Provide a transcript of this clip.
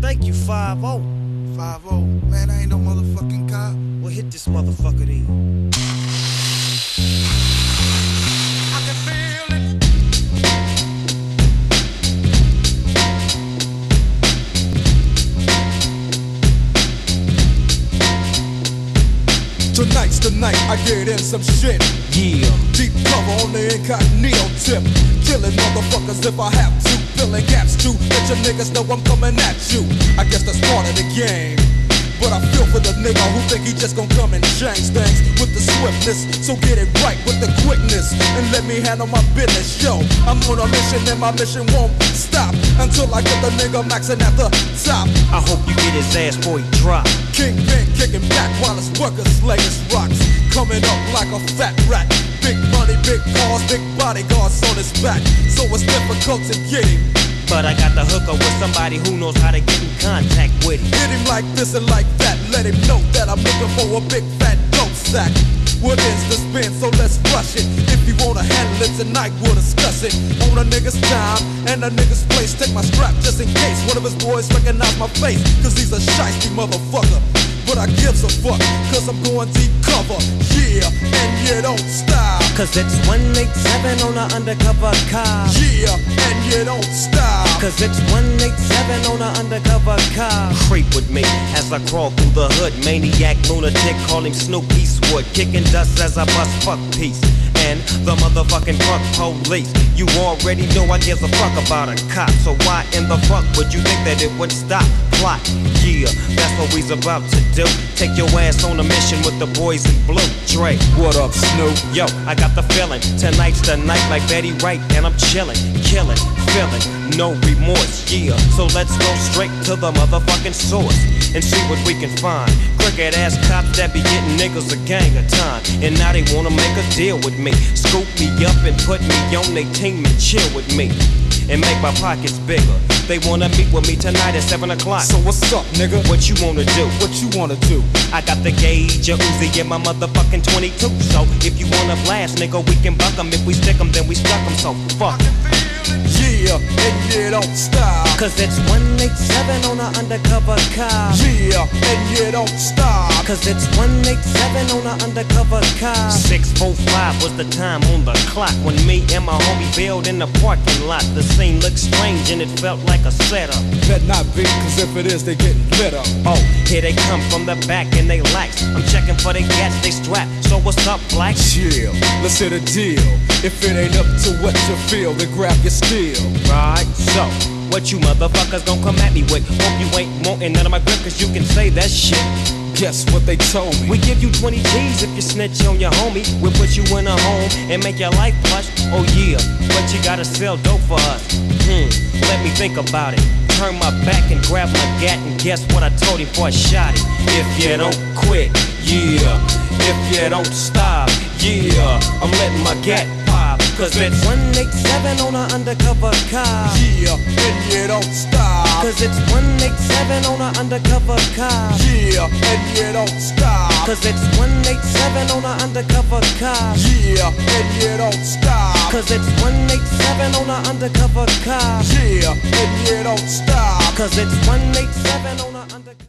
thank you, 5-0. 5-0. Man, I ain't no motherfucking cop. Well, hit this motherfucker then. I can feel it. Tonight's the night I get in some shit. Yeah. Deep cover on the incognito tip. Killing motherfuckers if I have to. Filling gaps too. Let your niggas know I'm coming at you. I guess that's part of the game. But I feel for the nigga who think he just gon' come and change things with the swiftness. So get it right with the quickness and let me handle my business. Yo, I'm on a mission and my mission won't stop until I get the nigga maxing at the top. I hope you get his ass before he drop. Kingpin kicking back while his workers slaying rocks. Coming up like a fat rat. Big money, big cars, big bodyguards on his back. So it's difficult to get him. But I got the hooker with somebody who knows how to get in contact with him. Hit him like this and like that. Let him know that I'm looking for a big fat dope sack. What is the spin? So let's rush it. If you wanna handle it tonight, we'll discuss it. On a nigga's time and a nigga's place. Take my strap just in case one of his boys recognize my face. Cause he's a shiesty motherfucker. But I gives a fuck, cause I'm going deep cover. Yeah, and you don't stop. Cause it's 187 on an undercover car. Yeah, and you don't stop. Cause it's 187 on an undercover car. Creep with me as I crawl through the hood. Maniac, lunatic, call him Snoop Eastwood. Kicking dust as I bust fuck peace. And the motherfucking fuck police. You already know I give a fuck about a cop. So why in the fuck would you think that it would stop? Plot, yeah, that's what we's about to do. Take your ass on a mission with the boys in blue. Dre, What up, Snoop? yo, I got the feeling. Tonight's the night like Betty Wright, and I'm chillin', killin', feelin', no remorse, yeah. So let's go straight to the motherfucking source and see what we can find. Crooked ass cops that be getting niggas a gang of time, and now they wanna make a deal with me. Scoop me up and put me on their team and chill with me and make my pockets bigger. They wanna meet with me tonight at 7 o'clock. So what's up, nigga? What you wanna do? What you wanna do? I got the gauge, a Uzi in my motherfucking 22. So if you wanna blast, nigga, we can buck 'em. If we stick 'em, then we stuck 'em. So fuck. Yeah, and you don't stop. Cause it's 187 on an undercover car. Yeah, and you don't stop. Cause it's 187 on an undercover car. 6:45 was the time on the clock when me and my homie bailed in the parking lot. The scene looked strange and it felt like a setup. Bet not be, cause if it is, they getting lit up. Oh, here they come from the back and they lax. I'm checking for the gats, they strap. So what's up, black? Chill, let's hit a deal. If it ain't up to what you feel, then grab your steel. Right, so what you motherfuckers gon' come at me with? Hope you ain't wantin' none of my grip, cause you can say that shit. Guess what they told me? We give you 20 G's if you snitch on your homie. We'll put you in a home and make your life plush. Oh yeah, but you gotta sell dope for us. Let me think about it. Turn my back and grab my gat, and guess what I told him before I shot it? If you don't quit, yeah. If you don't stop, yeah. I'm letting my gat pop. Cause it's 187 on an undercover car. Yeah, and you don't stop. Cause it's 187 on an undercover car. Yeah, and you don't stop. Cause it's 187 on an undercover car. Yeah, and you don't stop. Cause it's 187 on an undercover car. Yeah, and you don't stop. Cause it's 187 on an undercover